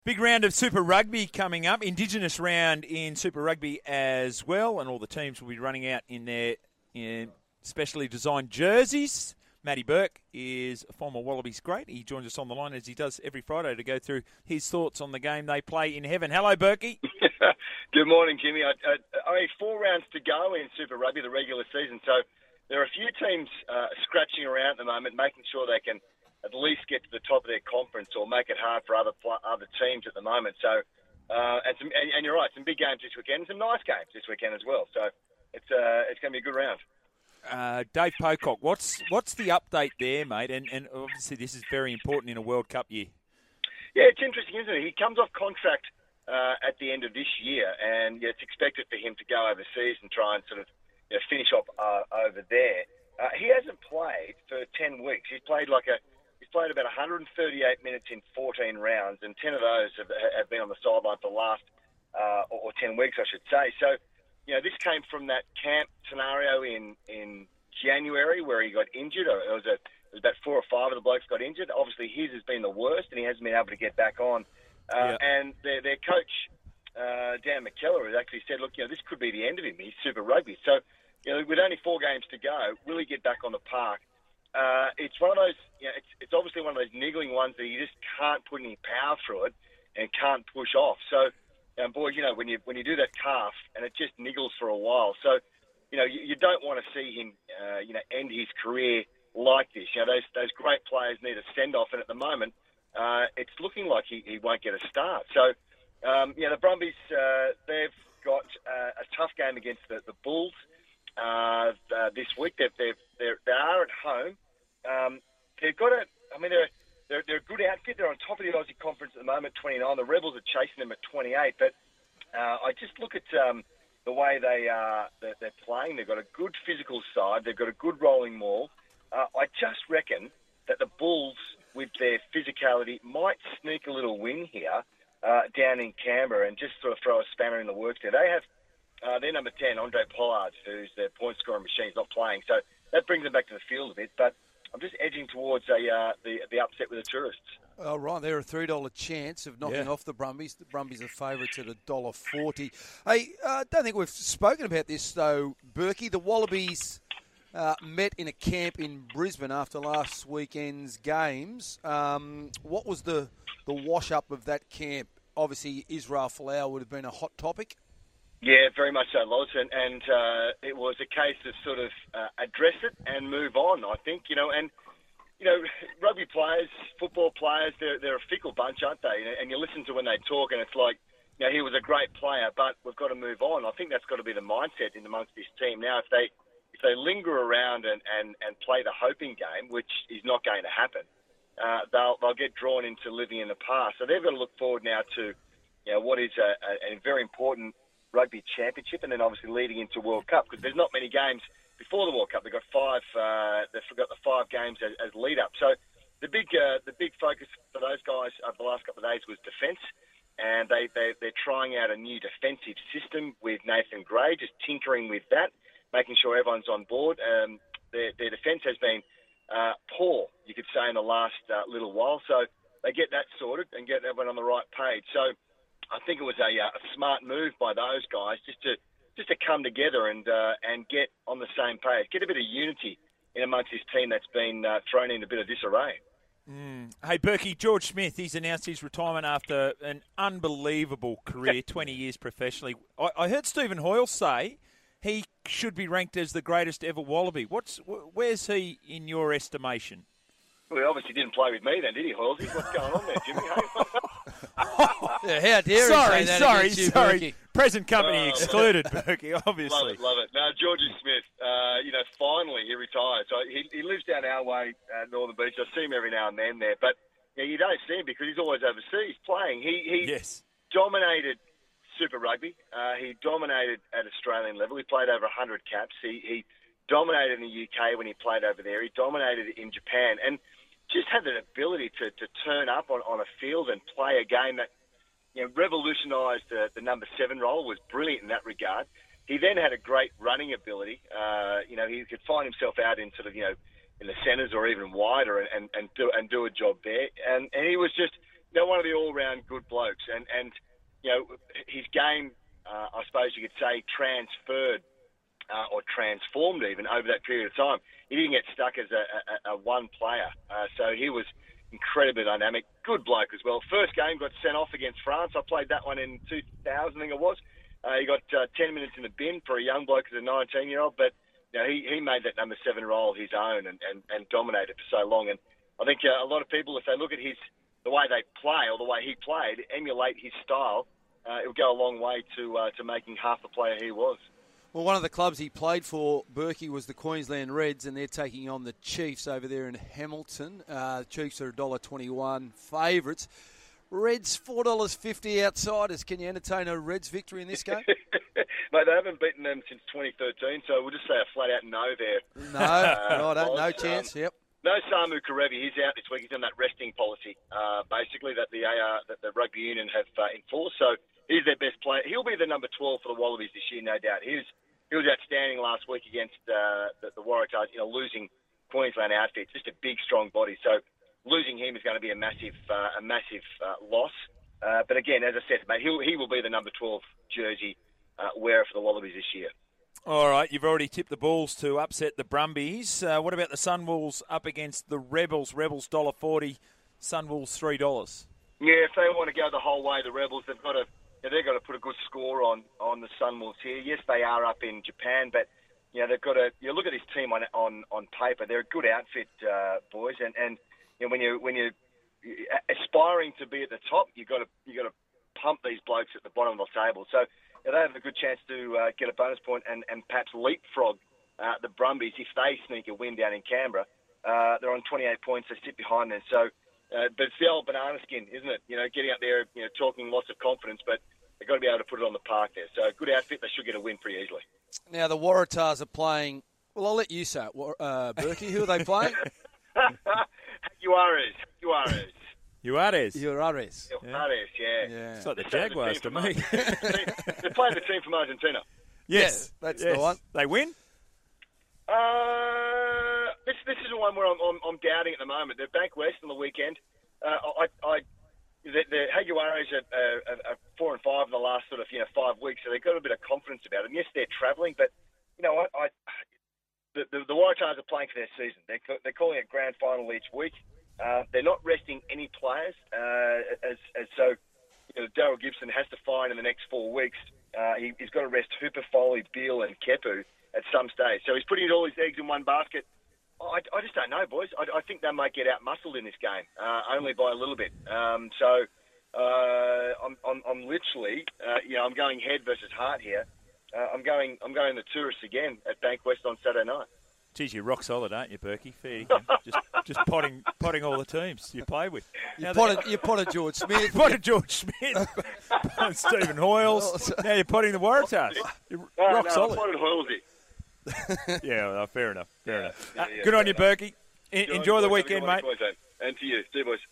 Big round of Super Rugby coming up. Indigenous round in Super Rugby as well. And all the teams will be running out in their specially designed jerseys. Matty Burke is a former Wallabies great. He joins us on the line as he does every Friday to go through his thoughts on the game they play in heaven. Hello, Burkey. Good morning, Jimmy. Only 4 rounds to go in Super Rugby, the regular season. So there are a few teams scratching around at the moment, making sure they can at least get to the top of their conference or make it hard for other teams at the moment. So, and you're right, some big games this weekend, some nice games this weekend as well. So it's going to be a good round. Dave Pocock, what's the update there, mate? And obviously this is very important in a World Cup year. Yeah, it's interesting, isn't it? He comes off contract at the end of this year, and it's expected for him to go overseas and try and sort of finish up over there. He hasn't played for 10 weeks. He's played about 138 minutes in 14 rounds, and 10 of those have been on the sideline for the last or 10 weeks, I should say. So, this came from that camp scenario in January where he got injured. It was about 4 or 5 of the blokes got injured. Obviously, his has been the worst, and he hasn't been able to get back on. And their coach, Dan McKellar, has actually said, look, this could be the end of him. He's Super Rugby. So, with only 4 games to go, will he get back on the park? It's one of those, it's obviously one of those niggling ones that you just can't put any power through it and can't push off. So, boys, when you do that calf and it just niggles for a while. So, you don't want to see him, end his career like this. Those great players need a send-off, and at the moment, it's looking like he won't get a start. So, the Brumbies, they've got a tough game against the Bulls this week. They are at home. They've got they're a good outfit. They're on top of the Aussie Conference at the moment, 29. The Rebels are chasing them at 28. But I just look at the way they're playing. They've got a good physical side. They've got a good rolling maul. I just reckon that the Bulls, with their physicality, might sneak a little win here down in Canberra and just sort of throw a spanner in the works there. They have their number 10, Andre Pollard, who's their point-scoring machine, is not playing. So that brings them back to the field a bit. But I'm just edging towards the upset with the tourists. Oh, right. They're a $3 chance of knocking off the Brumbies. The Brumbies are favourites at $1.40. Hey, I don't think we've spoken about this, though, Berkey. The Wallabies met in a camp in Brisbane after last weekend's games. What was the wash-up of that camp? Obviously, Israel Folau would have been a hot topic. Yeah, very much so, Loz. And it was a case of sort of address it and move on, I think. Rugby players, football players, they're a fickle bunch, aren't they? And you listen to when they talk, and it's like, he was a great player, but we've got to move on. I think that's got to be the mindset in amongst this team. Now, if they linger around and play the hoping game, which is not going to happen, they'll get drawn into living in the past. So they've got to look forward now to what is a very important Rugby Championship, and then obviously leading into World Cup, because there's not many games before the World Cup. They've got 5. They've got the 5 games as lead up. So the big focus for those guys over the last couple of days was defence, and they're trying out a new defensive system with Nathan Gray, just tinkering with that, making sure everyone's on board. Their defence has been poor, you could say, in the last little while. So they get that sorted and get everyone on the right page. So I think it was a smart move by those guys just to come together and get on the same page, get a bit of unity in amongst this team that's been thrown in a bit of disarray. Hey, Berkey, George Smith, he's announced his retirement after an unbelievable career, 20 years professionally. I heard Stephen Hoyle say he should be ranked as the greatest ever Wallaby. Where's he in your estimation? Well, he obviously didn't play with me then, did he, Hoylesy? What's going on there, Jimmy? How dare he say that against you, Berkey? Present company excluded, Berkey, obviously. Love it. Now, Georgie Smith, finally he retired. So he lives down our way at Northern Beach. I see him every now and then there. But you don't see him because he's always overseas playing. He dominated Super Rugby. He dominated at Australian level. He played over 100 caps. He dominated in the UK when he played over there. He dominated in Japan. And just had the ability to turn up on a field and play a game that revolutionised the number 7 role, was brilliant in that regard. He then had a great running ability. He could find himself out in sort of, in the centres or even wider and do a job there. And he was just they're one of the all-round good blokes, and his game, I suppose you could say, transferred or transformed even over that period of time. He didn't get stuck as a one player, so he was incredibly dynamic. Good bloke as well. First game, got sent off against France. I played that one in 2000, I think it was. He got 10 minutes in the bin for a young bloke as a 19-year-old, but he made that number 7 role his own and dominated for so long. And I think a lot of people, if they look at the way they play or the way he played, emulate his style, it'll go a long way to making half the player he was. Well, one of the clubs he played for, Berkey, was the Queensland Reds, and they're taking on the Chiefs over there in Hamilton. The Chiefs are $1.21 favourites. Reds $4.50 outsiders. Can you entertain a Reds victory in this game? Mate, they haven't beaten them since 2013, so we'll just say a flat-out no there. No chance. Yep. No Samu Karevi. He's out this week. He's on that resting policy, basically, that the rugby union have enforced. So he's their best player. He'll be the number 12 for the Wallabies this year, no doubt. He was outstanding last week against the Waratahs, losing Queensland outfit. Just a big, strong body. So losing him is going to be a massive loss. But again, as I said, mate, he will be the number 12 jersey wearer for the Wallabies this year. All right, you've already tipped the Bulls to upset the Brumbies. What about the Sunwolves up against the Rebels? Rebels $1.40, Sunwolves $3. Yeah, if they want to go the whole way, the Rebels, they've got to put a good score on the Sunwolves here. Yes, they are up in Japan, but they've got to. You look at this team on paper; they're a good outfit, boys. And when you're aspiring to be at the top, you got to pump these blokes at the bottom of the table. So they have a good chance to get a bonus point and perhaps leapfrog the Brumbies if they sneak a win down in Canberra. They're on 28 points; they sit behind them. So. But it's the old banana skin, isn't it? Getting up there, talking lots of confidence, but they've got to be able to put it on the park there. So good outfit, they should get a win pretty easily. Now, the Waratahs are playing, well, I'll let you say it, Berkey. Who are they playing? Juarez. Juarez, yeah. It's like the Jaguars to me. They're playing the team from Argentina. Yes, that's the one. They win? This is the one where I'm doubting at the moment. They're Bank West on the weekend. The Jaguares are 4 and 5 in the last 5 weeks, so they've got a bit of confidence about it. And yes, they're travelling, but the Waratahs are playing for their season. They're calling it grand final each week. They're not resting any players, so Daryl Gibson has to find in the next 4 weeks. He's got to rest Hooper, Foley, Beale, and Kepu at some stage. So he's putting all his eggs in one basket. I just don't know, boys. I think they might get out-muscled in this game, only by a little bit. I'm literally, I'm going head versus heart here. I'm going the tourists again at Bank West on Saturday night. Geez, you're rock solid, aren't you, Berkey? Fair just potting all the teams you play with. You potted George Smith. You potted George Smith. Potted Stephen Hoyles. Now you're potting the Waratahs. You're rock solid. I potted Hoylesy. Yeah, fair enough. Yeah, Good on you, Berkey. Enjoy the weekend, mate. And to you. See you, boys.